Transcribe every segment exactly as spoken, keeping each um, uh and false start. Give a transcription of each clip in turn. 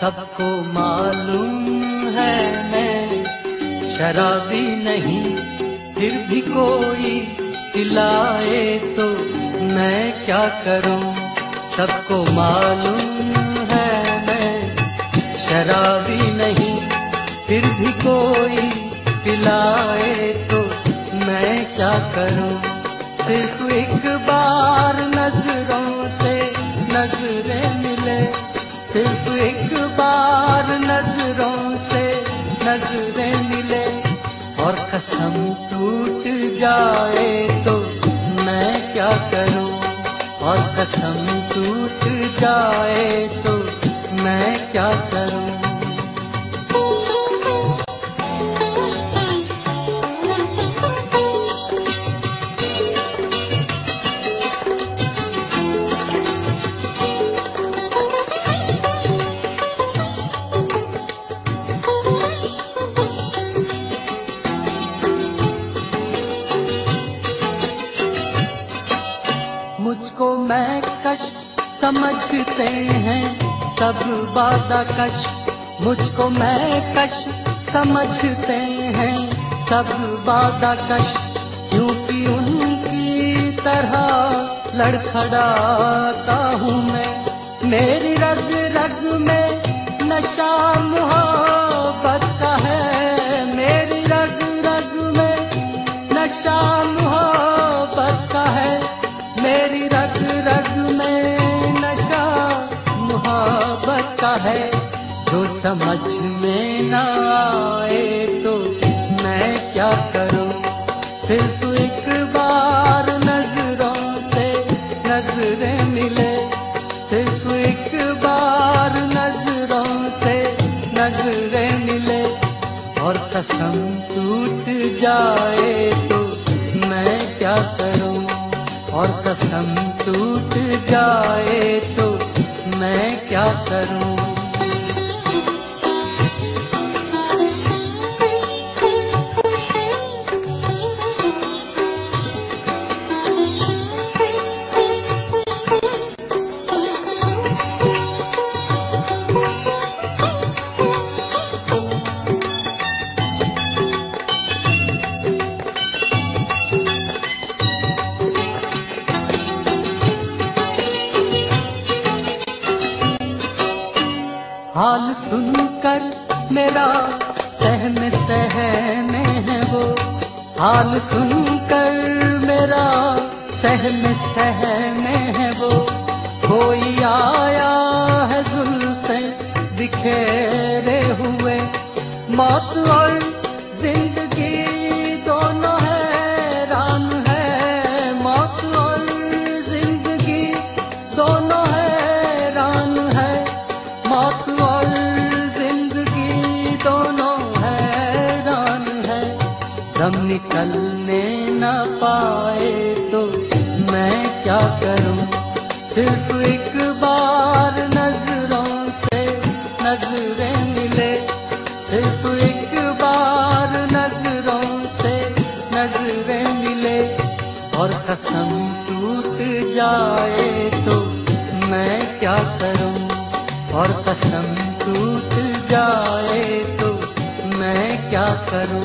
सबको मालूम है मैं शराबी नहीं, फिर भी कोई पिलाए तो मैं क्या करूं। सबको मालूम है मैं शराबी नहीं, फिर भी कोई पिलाए तो मैं क्या करूं। सिर्फ एक बार नजरों से नजरें मिले, सिर्फ एक बार नजरों से नजरें मिले, और कसम टूट जाए तो मैं क्या करूं। और कसम टूट जाए तो मैं क्या करूं। मुझको मैं कश समझते हैं सब बादा कश, मुझको मैं कश समझते हैं सब बादा कश, क्योंकि उनकी तरह लड़खड़ाता हूँ मैं। मेरी रग रग में नशा मोहब्बत का है, मेरी रग रग में नशा मोहब्बत का है, मेरी रग रग में नशा मोहब्बत का है। जो समझ में ना आए तो मैं क्या करूं। सिर्फ एक बार नजरों से नजरें मिले, सिर्फ एक बार नजरों से नजरें मिले, और कसम टूट जाए तो मैं क्या करूं। और कसम टूट जाए तो मैं क्या करूं। हाल सुनकर मेरा सहम सहमे है वो, हाल सुनकर मेरा सहम सहमे है वो। कोई आया है जुल्फे बिखेरे हुए, मौत और जिंदगी दोनों हैरान है, मौत और जिंदगी दोनों हैरान है, मौत और जिंदगी दोनों हैरान है। दम निकलने न पाए तो मैं क्या करूं। सिर्फ एक बार नजरों से नजरें मिले, सिर्फ एक बार नजरों से नजरें मिले, और कसम टूट जाए तो मैं क्या करूं। और कसम टूट जाए तो मैं क्या करूं।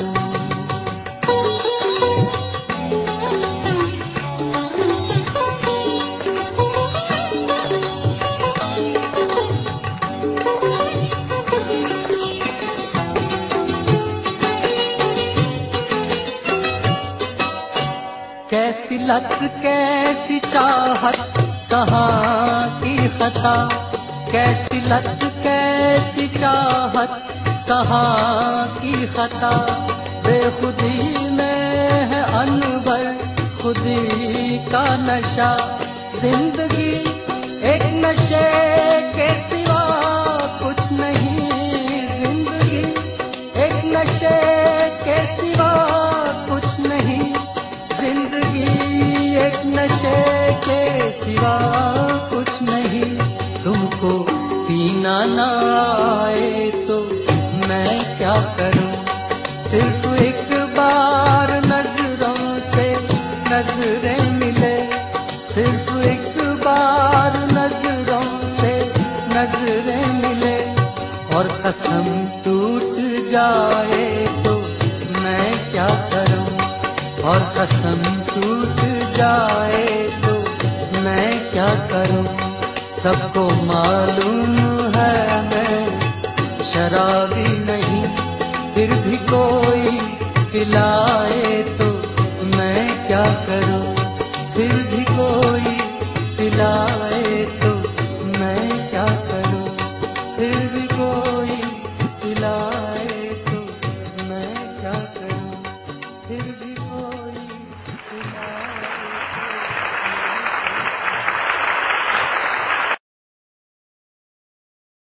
कैसी लत कैसी चाहत कहाँ की खता, कैसी लत कैसी चाहत कहाँ की खता। बेखुदी में है अनवर खुदी का नशा, जिंदगी एक नशे के सिवा कुछ नहीं, जिंदगी एक नशे के सिवा कुछ नहीं, जिंदगी एक नशे के सिवा कुछ नहीं। तुमको पीना ना आए तो मैं क्या करूं। सिर्फ एक बार नजरों से नजरें मिले, सिर्फ एक बार नजरों से नजरें मिले, और कसम टूट जाए तो मैं क्या करूं, और कसम टूट जाए तो मैं क्या करूं। सबको मालूम है मैं शराबी नहीं, फिर भी कोई पिलाए तो मैं क्या करूं, फिर भी कोई पिलाए तो मैं क्या करूं, फिर भी कोई पिलाए तो मैं क्या करूं, फिर भी कोई